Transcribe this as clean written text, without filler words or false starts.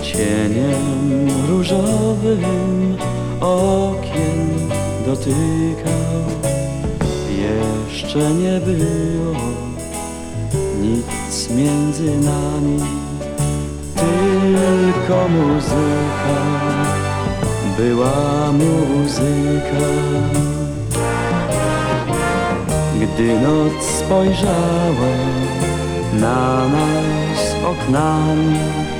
Cieniem różowym okien dotykał. Jeszcze nie było nic między nami, tylko muzyka, była muzyka. Gdy noc spojrzała na nas oknami,